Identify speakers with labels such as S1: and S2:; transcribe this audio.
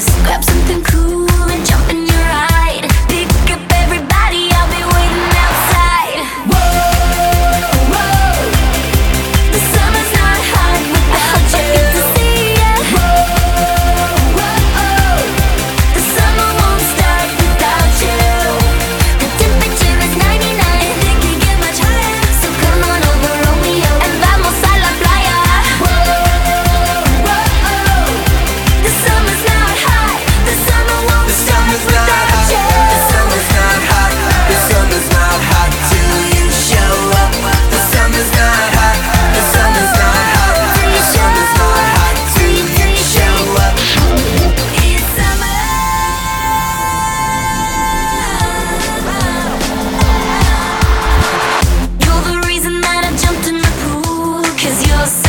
S1: Grab something cool and jump in your ride. Pick up everybody, I'll be waiting outside. Whoa, whoa, the summer's not hot without you. I get to see ya. Whoa, whoa, the summer won't start without you. The temperature is 99 and it can get much higher. So come on over, Romeo, and vamos a la playa. Whoa, whoa, the summer's not hot. The summer won't start without you.
S2: The summer's not hot. The summer's not hot till you show up. The summer's not hot. The summer's not hot. The summer's not hot till you show up.
S1: It's summer. You're the reason that I jumped in the pool, 'cause you're